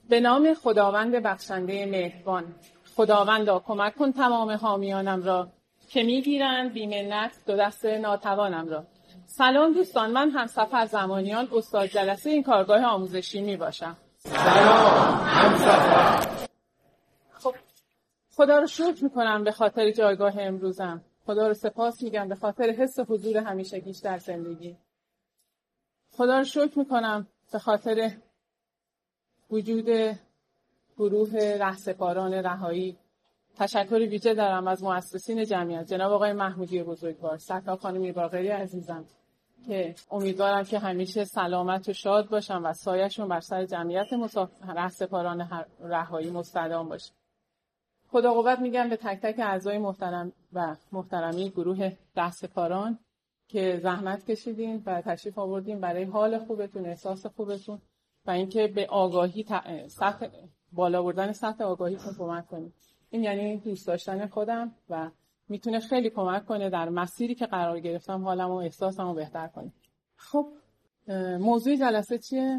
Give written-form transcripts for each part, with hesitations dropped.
به نام خداوند بخشنده مهربان. خداوندا کمک کن تمام حامیانم را که میگیرند بی منت دو دست ناتوانم را. سلام دوستان، من همسفر زمانیان استاد جلسه این کارگاه آموزشی می باشم. سلام همسفر. خب خدا رو شکر میکنم به خاطر جایگاه امروزم. خدا رو سپاس میگم به خاطر حس حضور همیشگیش در زندگی. خدا رو شکر میکنم به خاطر وجود گروه رهسپاران رهایی. تشکر ویژه دارم از مؤسسین جمعیت، جناب آقای محمودی بزرگوار، سرکار خانم باقری عزیزم که امیدوارم که همیشه سلامت و شاد باشن و سایه‌شون بر سر جمعیت رهسپاران رهایی مستدام باشه. خدا قوت میگم به تک تک اعضای محترم و محترمی گروه رهسپاران که زحمت کشیدین و تشریف آوردین برای حال خوبتون، احساس خوبتون و اینکه به آگاهی بالا بردن سطح آگاهیتون کمک کنید. این یعنی دوست داشتن خودم و میتونه خیلی کمک کنه در مسیری که قرار گرفتم حالم و احساسم رو بهتر کنه. خب موضوع جلسه چیه؟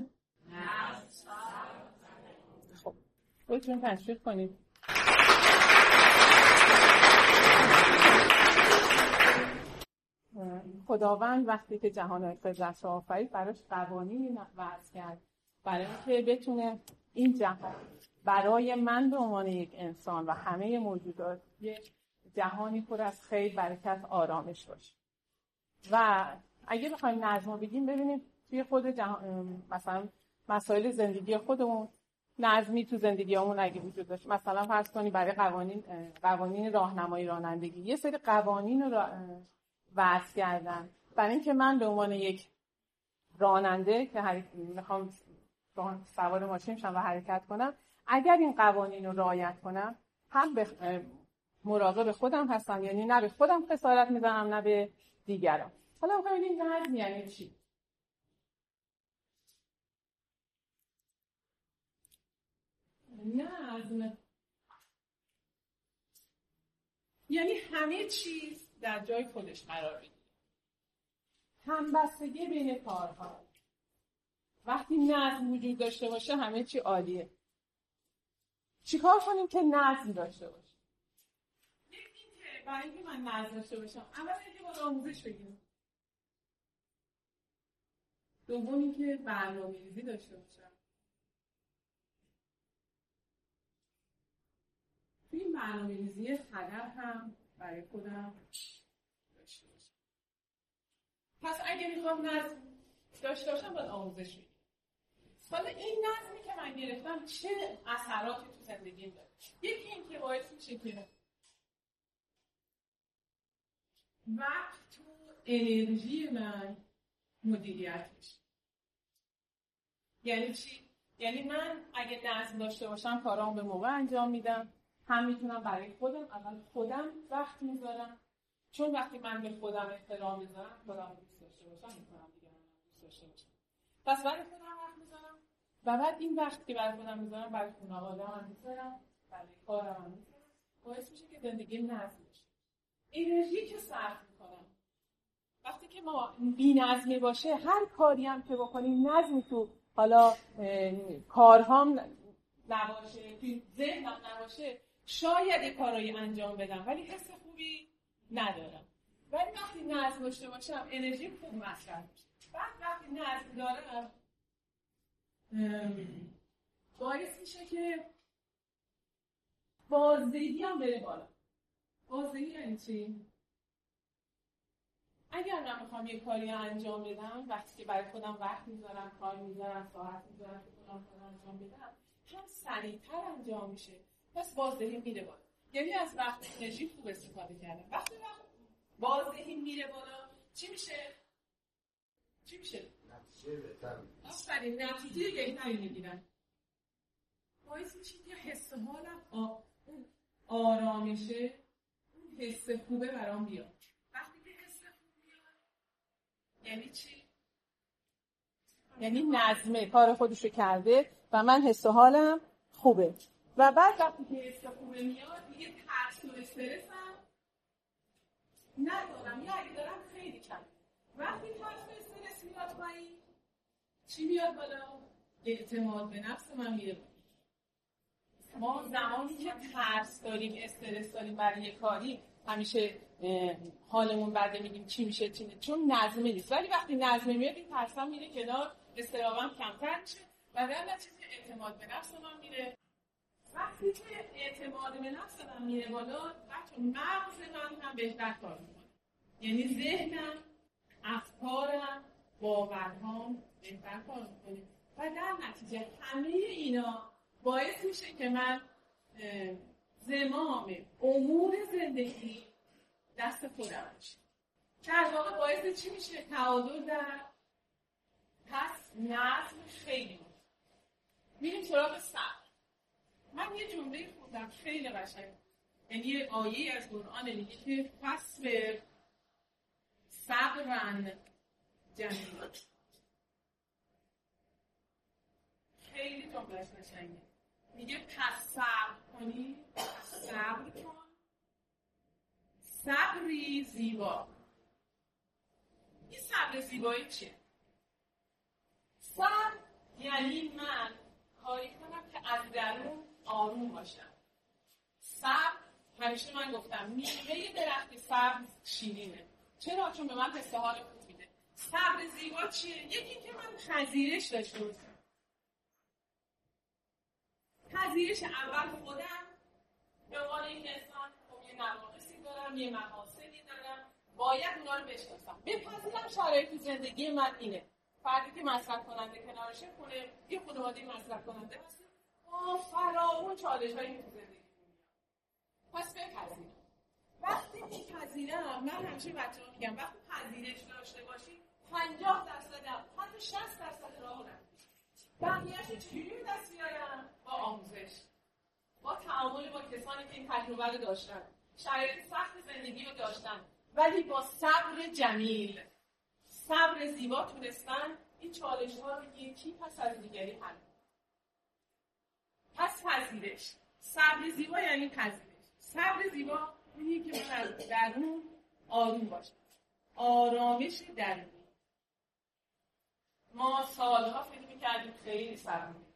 خب خودتون تشریف کنید. خداوند وقتی که جهان خلقت را آفرید براش قوانینی وضع کرد برای اینکه بتونه این جهان برای من به عنوان یک انسان و همه موجودات یک جهانی پر از خیر، برکت، آرامش باشه. و اگه بخوایم نظم بگیم ببینیم توی خود مثلا مسائل زندگی خودمون نظمی تو زندگیامون اگه وجود داشت، مثلا فرض کنیم برای قوانین راهنمایی رانندگی یه سری قوانین رو وضع کردن برای اینکه من به عنوان یک راننده که میخوام سوار ماشین شم و حرکت کنم، اگر این قوانین رو رعایت کنم هم مراقب خودم هستم، یعنی نه به خودم خسارت میزنم نه به دیگران. حالا ببینیم نظم یعنی چی؟ نظم یعنی همه چیز در جای خودش قرار بگیره. همبستگی بین کارها. وقتی نظم وجود داشته باشه همه چی عالیه. چیکار کنیم که نظم داشته باشه؟ یکی که برای اینکه من نظم داشته باشم اول اینکه باید آموزش بگیرم. دوم اینکه برنامه‌ریزی داشته باشم. توی این برنامه‌ریزی هدف هم برای خودم داشته باشم. پس اگه میخوام نظم داشته باشم باید آموزش بگیرم. حالا این نظمی که من گرفتم چه اثراتی تو زندگیم داره؟ یکی این که باعث میشه که وقت تو انرژی من مدیریت بشه. یعنی چی؟ یعنی من اگه نظم داشته باشم کارام به موقع انجام میدم، هم میتونم برای خودم وقت میذارم، چون وقتی من به خودم احترام میذارم، خودم دوست داشته باشم، میتونم دیگران دوست داشته باشم. پس برای خودم وقت میذارم و بعد این وقت که برای خودم میذارم برای خانواده‌ام میذارم، برای کارم میذارم، باعث میشه که زندگیم نظم بشه. انرژی که صرف میکنم وقتی که ما بی‌نظمی باشه، هر کاری هم که بکنیم نظمی تو حالا کارهام نباشه، توی ذهنم نباشه، شاید یه کارایی انجام بدم ولی حس خوبی ندارم. ولی وقتی نظم داشته باشم انرژی خوب مصرف میشه. بعد وقتی نظم دارم باعث میشه که بازدهی هم بره بالا. بازدهی یعنی چی؟ اگر من بخوام یه کاری انجام بدم، وقتی که برای خودم وقت میذارم، کار میذارم، ساعت میذارم که خودم انجام بدم، هم سریعتر انجام میشه، پس بازدهی میره بالا. یعنی از وقت انرژی خوب استفاده کردم. وقتی بازدهی میره بالا چی میشه؟ نتیجه بهتر. آفرین، نتیجه بهتری میگیرن. باعث میشه که حس حالم آرامشه، اون حس خوبه برام بیاد. وقتی که حس خوب بیاد یعنی چی؟ یعنی نظمه کار خودشو کرده و من حس حالم خوبه. و بعد وقتی که حس خوبه میاد دیگه ترس و استرس هم ندارم، یا اگه دارم خیلی کم. وقتی ترس و استرس میاد پایین چی میاد بالا؟ اعتماد به نفس من میره بالا. ما زمانی که ترس داریم، استرس داریم برای یه کاری، همیشه حالمون بده، میگیم چی میشه چی نه، چون نظمه نیست. ولی وقتی نظمه میاد این ترس هم میره کنار، اضطرابم کمتر میشه و در نتیجه اعتماد به نفس من میره. وقتی که اعتماد به نفس من میره بالا، بچه مغز من هم بهتر کار میکنه. یعنی ذهنم، افکارم، باورهام بهتر کار میکنه و در نتیجه همه اینا باعث میشه که من زمام امور زندگی دست خودم باشه. در واقع باعث چی میشه؟ تعادل در پس نظم خیلی مهم. میریم سراغ صبر. من یه جمله خوندم خیلی قشنگ، یعنی یه آیه از قرآن میگه که فصبر صبرا جمیلا. خیلی جملهش قشنگه. میگه پس صبر کنی، پس صبر کن، صبری زیبا. این صبر زیبایی چیه؟ صبر یعنی من کاری کنم که از درون آروم باشم. صبر، همیشه من گفتم میوه درخت صبر شیرینه. چرا؟ چون به من حس حال خوب میده. صبر زیبا چیه؟ یکی اینکه من پذیرش داشته باشم. پذیرش اول خودم به عنوان این انسان، خب یه نواقصی دارم، یه محاسنی دارم، باید اونا رو بشناسم. بپذیرم شرایط زندگی من اینه. فردی که مصرف کننده کنارشه، خونه یه خانواده مصرف کننده هست، فراوون چالش‌هایی تو زندگی میاد. پس بپذیرم. وقتی میپذیرم، من همیشه بچه‌ها میگم وقتی پذیرش داشته باشی 50% حتی 60% راه رفتی. بقیه‌اش چجوری به دست میارم؟ با آموزش، با تعامل با کسانی که این تجربه رو داشتن، شرایط سخت زندگی رو داشتن، ولی با صبر جمیل، صبر زیبا تونستن این چالش‌ها رو یکی پس از دیگری حل کنن. پس پذیرش، صبر زیبا یعنی پذیرش. صبر زیبا اینه که من از درون آروم باشم. آرامش درونی. ما سالها فکر می‌کردیم خیلی صبر می‌کنیم،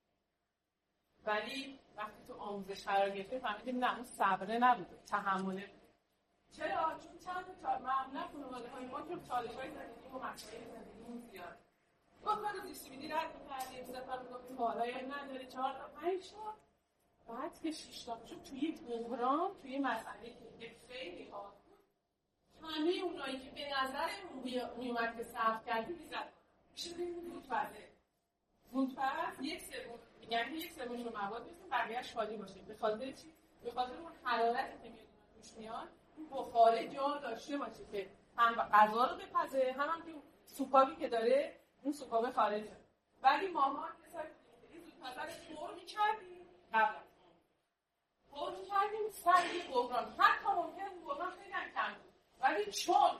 ولی وقتی تو آموزش قرار گرفتیم فهمیدیم نه، اون صبره نبوده، تحمله بود. چرا؟ چون چند تا معمولا خانواده‌های ما که چالش‌های زندگی و مسائل زندگیمون زیاده. گفتم رو زیست‌بینی رد می‌کردیم، سفر می‌گفتیم بالایی نداره، 4 تا 5 تا، بعد که 6 تا شد توی بحران، توی مسئله که خیلی حاد بود، همه اونایی که به نظرمون میومد که صبر کردیم می‌زدن. میشه بگیم زودپس 1/3 میگن 1/3 رو مواد می‌رسیم، بقیه‌اش خالی باشه. به خاطر چی؟ به خاطر اون حرارتی که میاد توش میاد، اون بخاره جا داشته باشه که هم غذا رو بپزه، هم که سوکابی که داره اون سوکابه خارجه. ولی ماها کسایی که زودپس رو پر می‌کردیم، قبل از پر می‌کردیم سر یه بحران. حتی ممکن بود بحران خیلی کم بود، ولی چون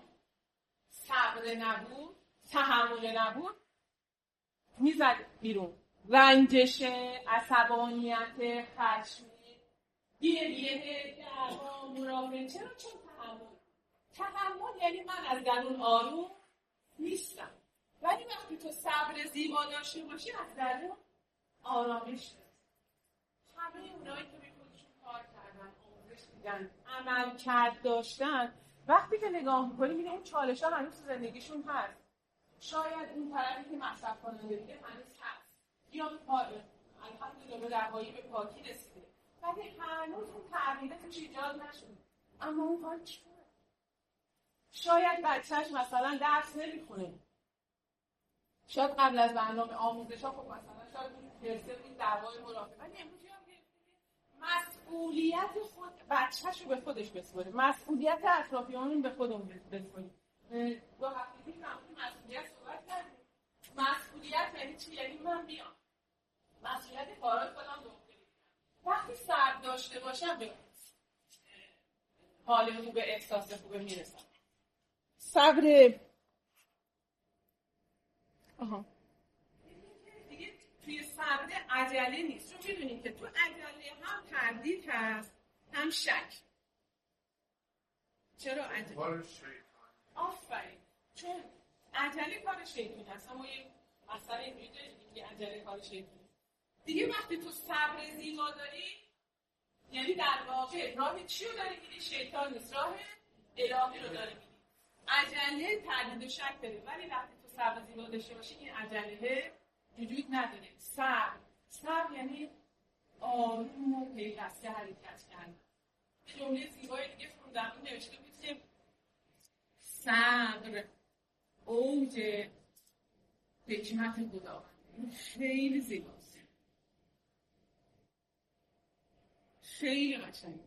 صبر نبود، تحمل نبود، میزد بیرون. رنجش، عصبانیت، خشمی، گریه، درها، مراقبه. چرا؟ چون تحمل یعنی من از درون آروم نیستم. ولی وقتی تو صبر زیبا داشته باشی از درون آرامش داری. همه اونایی که به خودشون کار کردن، آموزش دیدن، عمل کرد داشتن، وقتی که نگاه میکنی میبینی اون چالش‌ها هنوز تو زندگیشون هست. شاید اون طرفی که مصرف کننده دیگه هنوز هست، یا الحمدلله به روایی به پاکی رسیده، ولی هنوز اون تغییره توش ایجاد نشده. اما اون کار چیه؟ شاید بچهش مثلا درس نمیخونه، شاید قبل از برنامه آموزش ها خب مثلا شاید درسه این دعوای مرافقه، ولی امروز یاد گرفته مسئولیت خود بچهش رو به خودش بسپاره، مسئولیت اطرافیانمون به خودمون بسپاریم. دو هفته پیش مسئولیت صحبت کردیم. مسئولیت یعنی چی؟ یعنی من بیام مسئولیت کارهای خودم رو بگیرم. وقتی صبر داشته باشم به حال خوب، احساس خوب میرسم. صبر دیگه توی صبر عجله نیست، چون میدونید که تو عجله هم تردید هست هم شک. چرا عجله؟ کار شیطان. آفرین، چون عجله کار شیطانی هست. اما یه مسئله اینجوری داریم که عجله کار شیطانی. دیگه وقتی تو صبر زیبا داری، یعنی در واقع راه چی رو داری میری؟ شیطان نیست، راه الهی رو داری میری. عجله تردید و شک داره، ولی وقتی تو صبر زیبا داشته باشی این عجله وجود نداره. صبر یعنی آروم و پیوسته حرکت کردن. جمله زیبای دیگه خوندم، این نوشته بود که صبر اوج حکمت خداوند. این خیلی زیباست، خیلی قشنگه.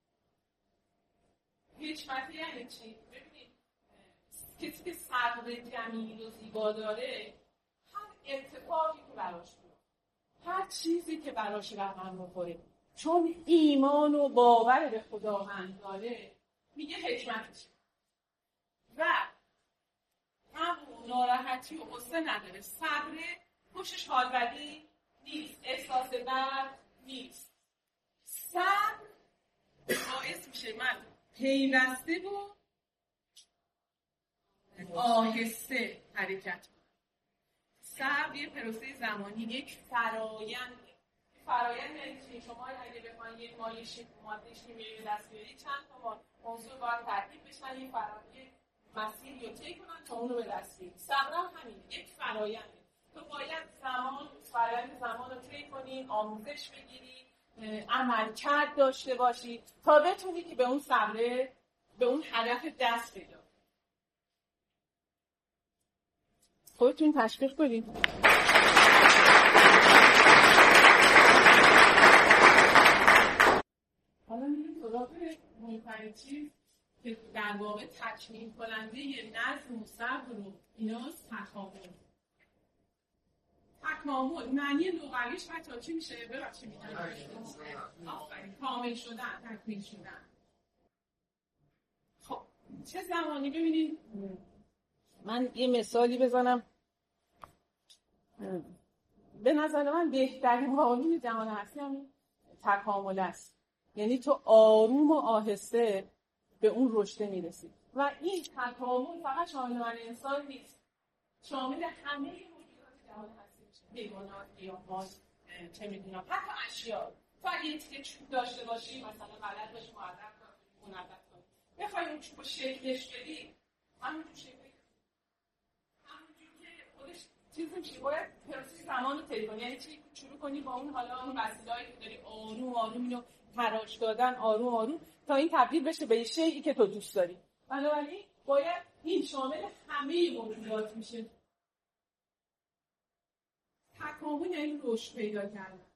حکمت یعنی چی؟ ببینید کسی که صبر جمیل و زیبا داره، هر اتفاقی که براش بیفته، هر چیزی که براش رقم بخوره، چون ایمان و باور به خداوند داره، میگه حکمتش. و همون ناراحتی و غصه نداره، صبر پشتش حالبدی نیست، احساس بد نیست. صبر باعث میشه من پیوسته و آهسته حرکت کنم. صبر یه پروسه زمانی، یک فراینده. فرایند یعنی چی؟ شما اگه بخواید یک ماده شیمیایی به دست بیارید، چند تا عنصر باید ترکیب بشن، یه مسیری رو طی کنن تا اون رو به دست بیارید. صبر هم همینه، یک فراینده. تو باید فرایند زمان رو طی کنی، آموزش بگیری، عملکرد داشته باشی تا بتونی که به اون صبر، به اون هدف دست پیدا. خودتون تشویق کنید. حالا میریم سراغ مهمترین چیز که در واقع تکمیل کننده نظم و صبر رو ایناست، تکامل. معنی لغویش بچه‌ها چی میشه؟ ببخشید میگم آفرین، کامل شدن، تکمیل شدن. خب چه زمانی؟ ببینید من یه مثالی بزنم. به نظر من بهترین قانون جهان هستی همین تکامل است. یعنی تو آروم و آهسته به اون رشد میرسی و این تکامل فقط شامل من انسان نیست، شامل همه موجودات جهان هستی میشه. حیوانات، گیاهان، چه میدونم، حتی اشیا. تو اگه یه تیکه چوب داشته باشی، مثلا بلد باشی معدب کنی، منظم کنی، بخوای اون چوب رو شکلش بدی، همونجور شکل چیز میشه، باید پروسه زمان رو طی کنی. یعنی چی؟ شروع کنی با اون حالا اون وسیله‌ای که داری آروم اینو تراش دادن، آروم تا این تبدیل بشه به شیئی که تو دوست داری. بنابراین باید این شامل همه موجودات میشه. تکامل یعنی رشد پیدا کردن.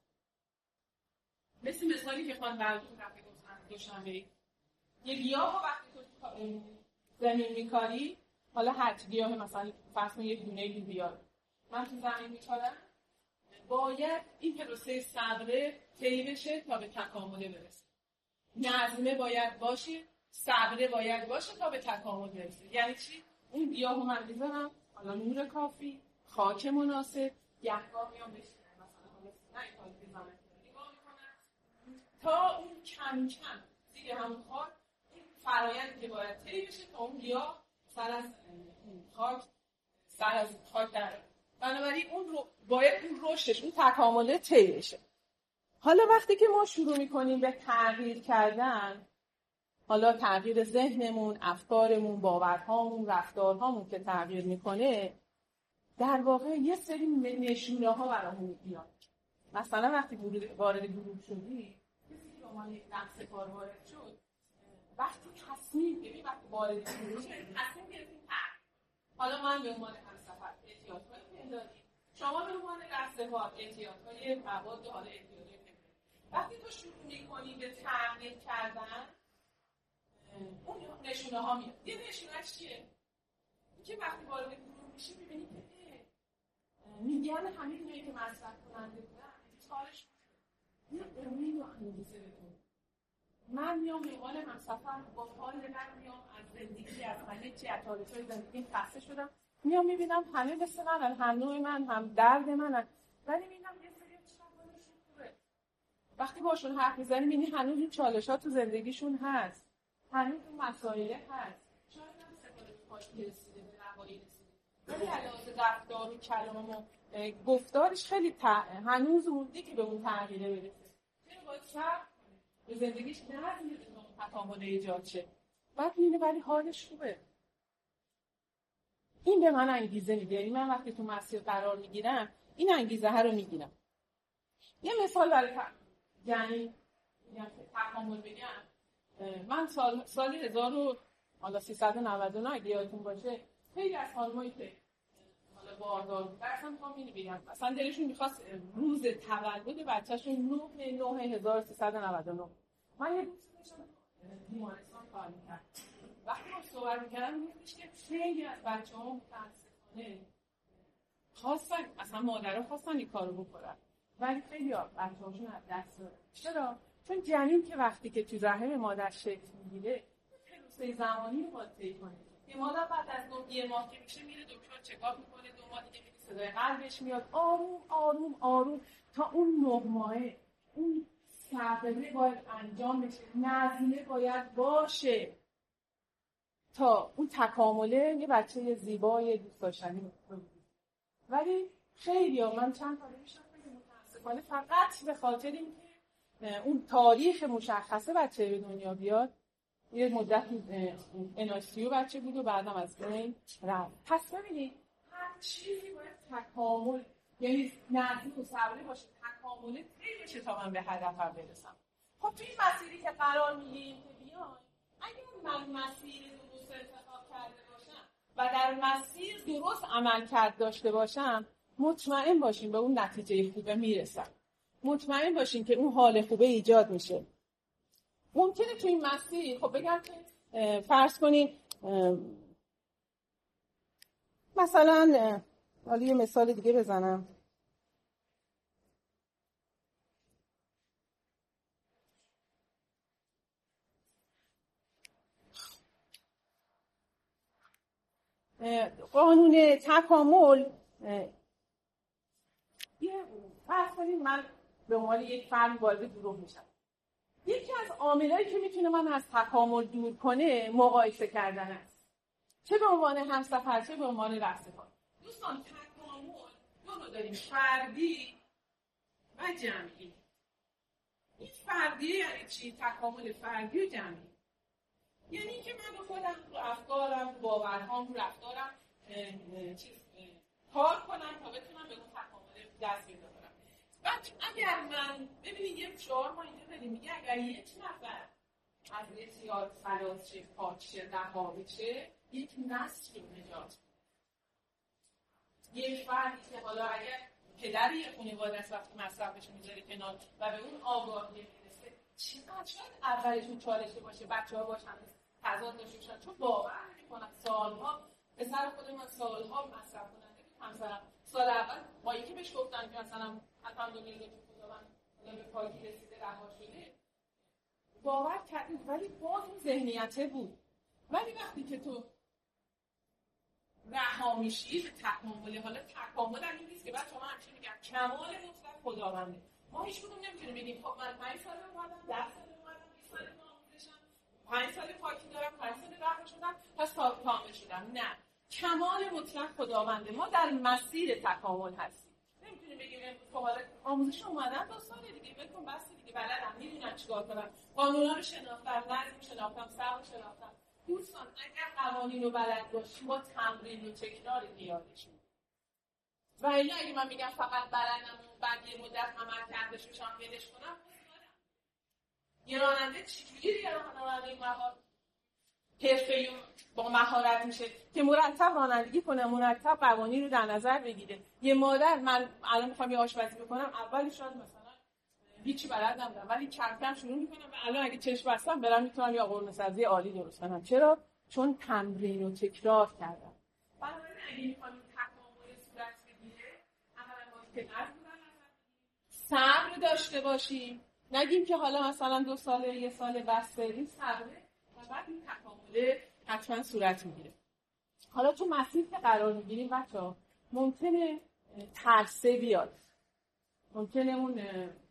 مثالی که خانم براتون دفعه گفتن دوشنبه، یه گیاه رو وقتی تو زمین میکاری، حالا هر گیاه مثلا فرض کن یک دونه لوبیا من تو زمین میکارم، باید این پروسه صبره طی بشه تا به تکامل برسه. نظمه باید باشه، صبره باید باشه تا به تکامل برسه. یعنی چی؟ اون گیاهو من میذارم، حالا نور کافی، خاک مناسب، گهگاه میام بشینم مثلا نه این کاری بزنم، نگاه میکنم تا اون کم کم زیر همون خاک این فرایندی که باید طی بشه تا اون گیاه سر از خاک در. بنابراین اون رو باید اون رشدش، اون تکامله طی بشه. حالا وقتی که ما شروع میکنیم به تغییر کردن، حالا تغییر ذهنمون، افکارمون، باورهامون، رفتارهامون که تغییر میکنه، در واقع یه سری نشونه ها برامون میاد. مثلا وقتی وارد گروه شدی، کسی که با یک نقص کار وارد شد، وقتی تصمیم گرفتی، وقتی وارد گروه شدی تصمیم گرفتی حالا من به عنوان همسفر احتیاط‌های پنداری، شما به عنوان رهسپار احتیاط‌های مواد و حالا احتیاط‌های پنداری. وقتی تو شروع می‌کنی به تغییر کردن، اون نشونه ها میاد. یه نشونهش چیه؟ که وقتی وارد گروه میشی می‌بینی که میگن همه اینایی که مصرف کننده بودن تارش میشه. یه امید و انگیزه بتون. من میام به عنوان همسفر با حال من میام از زندگی، از همه چی، از تاریخ‌های زندگی خسته شدم. میام میبینم همه مثل منن، هم نوع من، هم درد منن. ولی میبینم یه سری چالشون خوبه. وقتی باشون حرف میزنی میبینی هنوز این چالش‌ها تو زندگیشون هست. هنوز اون مسائل هست. شاید هم استفاده به پاکی رسیده، به نهایی رسیده. ولی علاوه رفتار و کلام و گفتارش خیلی هنوز مونده که به اون تغییره برسه. چرا باید فرد به زندگیش نرسیده به اون تکامل ایجاد شه؟ بعد میبینه ولی حالش خوبه. این به من انگیزه میده. یعنی من وقتی تو مسیر قرار میگیرم این انگیزه ها رو میگیرم. یه مثال برای یعنی تکامل بگم، من سال 1399 اگه یادتون باشه خیلی از خانمایی که حالا باردار بودن اصلا همینو بگم، اصلا دلشون میخواست روز تولد بچه‌شون 9/9/1399. من یه روز داشتم بیمارستان کار می‌کردم. وقتی ما صحبت می‌کردم می‌گفتش که خیلی از بچه‌ها متأسفانه خواستن، اصلا مادرها خواستن این کارو بکنن ولی خیلی بچه‌هاشون از دست دادن. چرا؟ چون جنین که وقتی که تو رحم مادر شکل میگیره پروسه زمانی رو باید طی کنه. یه مادر بعد از یه ماه که میشه میره دکتر چکاپ میکنه، 2 ماه دیگه میره صدای قلبش میاد، آروم آروم آروم تا اون 9 ماهه اون صبره باید انجام بشه، نظمه باید باشه تا اون تکامله یه بچه زیبای دوست داشتنی بشه. ولی خیلی من چند تا میشم متاسفانه فقط به خاطر اینکه اون تاریخ مشخصه بچه به دنیا بیاد یه مدت NICU بچه بود و بعدم از بین رفت. پس ببینید هر چیزی باید تکامل، یعنی نظم و صبری باشه، تکامل طی بشه تا من به هدفم برسم. خب توی این مسیری که قرار میگیریم که بیان، اگر من مسیر درست انتخاب کرده باشم و در مسیر درست عمل کرد داشته باشم، مطمئن باشیم به اون نتیجه خوبه میرسم. مطمئن باشین که اون حال خوبه ایجاد میشه. ممکنه تو این مسیر خب بگم که فرض کنین مثلا حالا یه مثال دیگه بزنم. قانون تکامل یه فرض کنین من به عنوان یک فرد وارد گروه میشم. یکی از عاملایی که میتونه من از تکامل دور کنه مقایسه کردن است. چه به عنوان همسفر چه به عنوان رفسفار. دوستان تکامل دو نوع داریم، فردی و جمعی. این فردی یعنی چی؟ تکامل فردی و جمعی یعنی که من خودم رو افکارم، رو باورهام، رو رفتارم کار کنم تا بتونم به اون تکامل دست پیدا کنم. بعد اگر من ببینید یه شعار ما اینجا داریم میگه اگر یک نفر از اعتیاد خلاص شه، پاک شه، رها بشه، یک نسل رو نجات میده. یک فردی که حالا اگر پدر یه خانواده است وقتی مصرفش میذاره کنار و به اون آگاهی میرسه، چقدر شاید اولشون چالشه باشه، بچه‌ها باشن تضاد داشته باشن، چون باور میکنن سالها پسر خود من سالها مصرف کننده بود، همسرم سال اول با اینکه بهش گفتن که مثلا الحمدلله که خداوند به پاکی رسیده رها شده باور کردیم، ولی باز اون ذهنیته بود. ولی وقتی که تو رها میشی به تکامل، حالا تکامل هم این نیست که بعد شما همچین میگم کمال مطلق خداونده. ما هیچ کدوم نمیتونیم بگیم خب من 5 سال اومدم، 10 سال اومدم، 20 سال آموزشم، 5 سال پاکی دارم، 5 سال رها شدم، پس کامل شدم. نه، کمال مطلق خداونده. ما در مسیر تکامل هستیم. نمیتونیم بگیم خب حالا آموزش اومدم 2 سال دیگه بکن بس دیگه بلدم، میدونم چیکار کنم، قانونا رو شناختم، نظم شناختم، صبر شناختم. دوستان اگر قوانین رو بلد باشیم با تمرین و تکرار یادش میاد. و الا اگه من میگم فقط بلدم و بعد یه مدت عمل کرده شوشم ولش کنم، یه راننده چجوری یه راننده حرفه‌ای با مهارت میشه که مرتب رانندگی کنه، مرتب قوانین رو در نظر بگیره. یه مادر، من الان میخوام یه آشپزی بکنم، اول شاید مثلا هیچی بلد نبودم ولی کم کم شروع میکنم و الان اگه چشم بستم برام میتونم یه قرمه‌سبزی عالی درست کنم. چرا؟ چون تمرین و تکرار کردم. بنابراین اگه میخوایم تکامل صورت بگیره، اولا باید که صبر داشته باشیم. نگیم که حالا مثلا 2 ساله 1 سال بس این صبره و بعد این تکامل حتما صورت میگیره. حالا تو مسیر که قرار میگیریم بچه‌ها ممکنه ترسه بیاد. ممکنه اون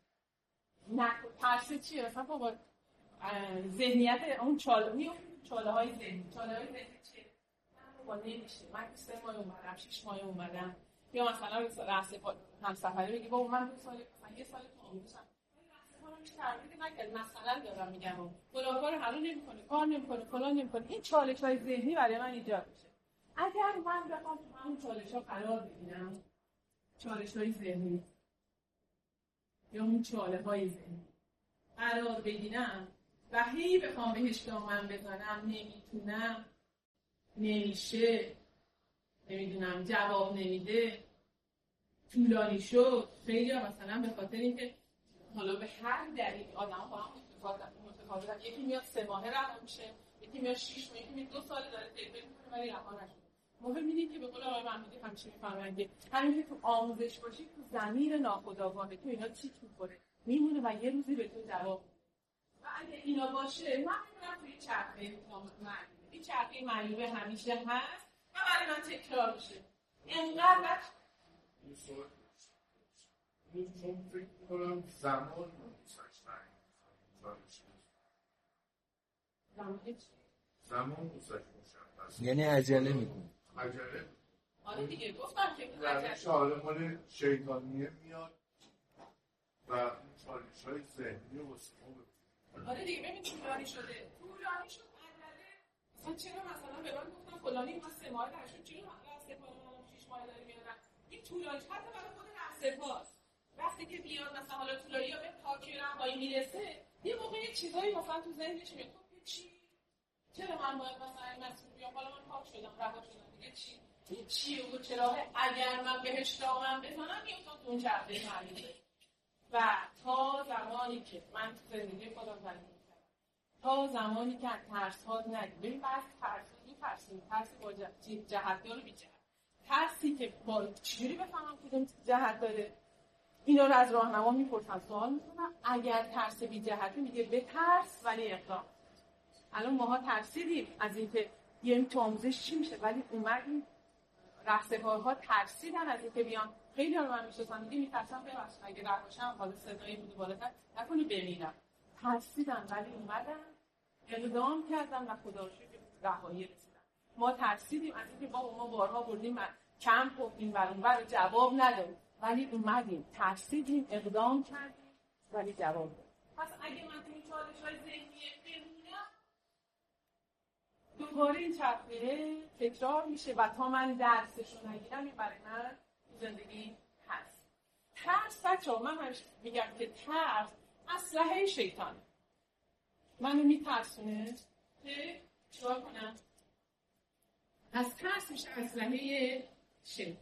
ترسه چیه؟ مثلا بابا ذهنیت اون چاله های ذهنی چیه؟ من بابا نمیشه، من 3 ماه اومدم 6 ماه اومدم یا مثلا همسفری بگی بابا من 2 سال مثلا 1 سال تو آموزشم رهسپارم هیچ تغییری نکرد، مثلا دارم میگم فلان کارو حل نمیکنه، کار نمیکنه، فلان نمیکنه. این چالش‌های ذهنی برای من ایجاد میشه. اگر من بخوام تو همون چالش‌ها قرار بگیرم، چالش‌های ذهنی یا اون چاله‌های ذهنی قرار بگیرم و هی بخوام بهش دامن بزنم، نمیتونم، نمیشه، نمیدونم، جواب نمیده، طولانی شد، خیلی مثلا به خاطر اینکه حالا به هر دلیل آدم‌ها با هم متفاوتن، یکی میاد 3 ماهه رها میشه، یکی میاد 6 ماه، یکی میاد 2 سال داره طی میکنه ولی رها نشده. ما ببینید که به قول آقای محمودی همیشه میفهمن که همین که تو آموزش باشی تو ضمیر ناخودآگاه تو اینا چیک می‌خوره میمونه و یه روزی به تو جواب میده. و اگه اینا باشه من میرم توی چرخه معلومه. این چرخه معلومه همیشه هست و برای من تکرار میشه. اینقدر چون فکر کنم زمان زمان مشخص، یعنی عجله میکنه. عجله. آره دیگه گفتم که روش حالا مال شیطانیه میاد و چالش‌های ذهنی و آره دیگه ببین طولانی شده، طولانی شد عجله. مثلا چرا مثلا به من گفتن فلانی ما 3 ماه درشون چرا رهسپار ما 6 ماه داره میارن؟ این طولانی حتی برای خود رهسپار وقتی که بیاد مثلا حالا طولانی یا به پاکی رهایی میرسه یه موقع یه چیزایی مثلا تو ذهنش میاد چی؟ چرا من باید مثلا این مسئول بیام؟ حالا من پاک شدم، رها شدم، دیگه چی؟ این چیه و چرا؟ اگر من بهش دامن بزنم میفتم تو اون چرخه معلومه. و تا زمانی که من تو زندگی خودم زندگی کردم، تا زمانی که ترس‌ها نگید. ببین بعضی ترسی با جهت داره بی جهت. ترسی که با چجوری بفهمم کدوم جهت داره؟ اینا رو از راهنما میپرسم، سوال میکنم. اگر ترس بی جهتی میگه به ترس ولی اقدام. الان ماها ترسیدیم از اینکه بیایم تو آموزش چی میشه، ولی اومدیم رهسپارها ترسیدن از اینکه بیان. خیلی ها رو من میشناسم میگه میترسم ببخشید اگه رها باشم حالا صدایی بود بالاتر نکنه بمیرم. ترسیدن ولی اومدن اقدام کردن و خدا رو شکر به رهایی رسیدن. ما ترسیدیم از اینکه ما بارها بردیم کمپ و این ور جواب ندادیم، ولی اومدیم ترسیدیم اقدام کردیم ولی جواب دادیم. پس اگه من تو این چالش‌های ذهنی بمونم دوباره این چرخه تکرار میشه و تا من درسش رو نگیرم این برای من زندگی هست. ترس بچه‌ها من همیشه میگم که ترس اسلحه شیطانه. منو میترسونه که چیکار کنم؟ از ترس میشه اسلحه شیطان.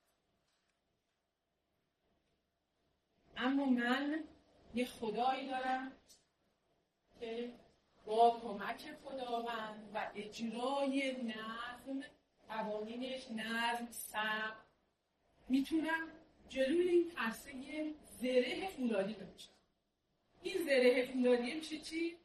اما من یه خدایی دارم که با کمک خداوند و اجرای نظم قوانینش، نظم، صبر، میتونم جلوی این ترسه یه زره فولادی بکشم. این زره فولادی میشه چی؟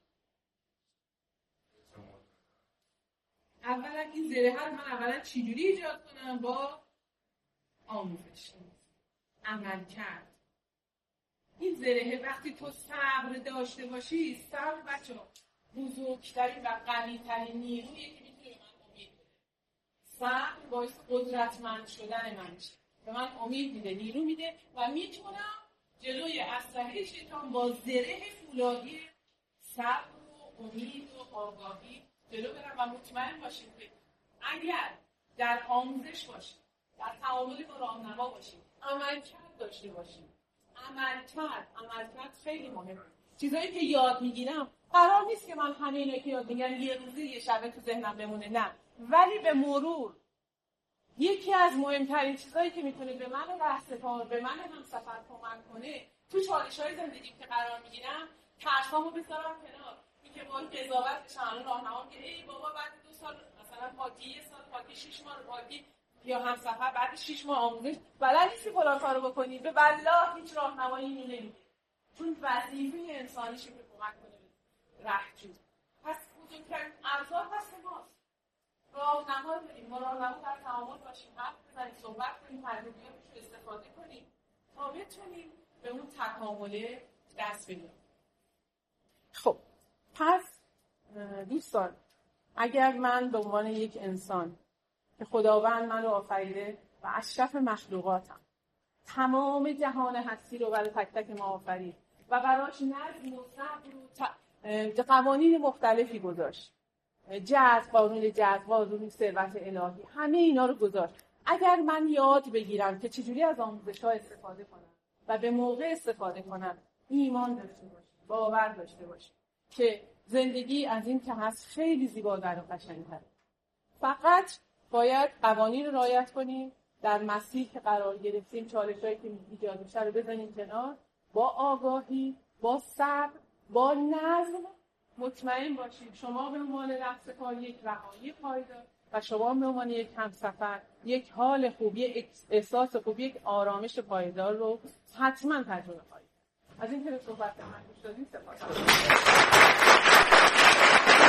اولا این زره رو من اولا چجوری ایجاد کنم؟ با آموزش، عمل کرد. این زره وقتی تو صبر داشته باشی، صبر بچه‌ها بزرگترین و قوی‌ترین نیرویی که میتونه به من امید بده. صبر باعث قدرتمند شدن من میشه، به من امید میده، نیرو میده و میتونم جلوی اسلحه شیطان با زره فولادی صبر و امید و آگاهی جلو برم. و مطمئن باشید که اگر در آموزش باشید، در تعامل با راهنما باشید، عملکرد داشته باشید. عملکرد خیلی مهمه. چیزایی که یاد میگیرم قرار نیست که من همه اینا که یاد میگم یه روزی یه شبه تو ذهنم بمونه، نه، ولی به مرور یکی از مهمترین چیزایی که میتونه به من رهسپار، به من همسفر کمک کنه تو چالش‌های زندگی که قرار میگیرم، ترسامو بذارم کنار. اینکه با قضاوت بشم راهنما که ای بابا بعد 2 سال مثلا پاکی، 1 سال پاکی، 6 ماه پاکی یا همسفر بعد 6 ماه آموزش بلد نیستی فلان کارو بکنی، به والله هیچ راهنمایی نمیده. چون وظیفه انسانیشه که کمک کنه رهجو. پس بزرگترین ابزار دست ماست. راهنما داریم، ما راهنما در تعامل باشیم، حرف بزنیم، صحبت کنیم، تجربیاتش رو استفاده کنیم تا بتونیم به اون تکامل دست بیاریم. خب پس دوستان، اگر من به عنوان یک انسان که خداوند من رو آفریده و اشرف مخلوقاتم. تمام جهان هستی رو برای تک تک ما آفرید و براش نظم و صبر و قوانین مختلفی گذاشت. قانون جذب، قانون ثروت الهی، همه اینا رو گذاشت. اگر من یاد بگیرم که چجوری از آموزش‌ها استفاده کنم و به موقع استفاده کنم، ایمان داشته باشم، باور داشته باشم که زندگی از این که هست خیلی زیباتر و قشنگ‌تره. فقط باید قوانین رو رعایت کنیم، در مسیر که قرار گرفتیم چالش‌هایی که ایجاد میشه رو بزنیم کنار، با آگاهی، با صبر، با نظم. مطمئن باشید شما به عنوان رقص کار یک رهایی پایدار و شما به عنوان یک همسفر یک حال خوب، یک احساس خوب، یک آرامش پایدار رو حتما تجربه خواهید. از این که به صحبت من گوش دادید سپاسگزارم.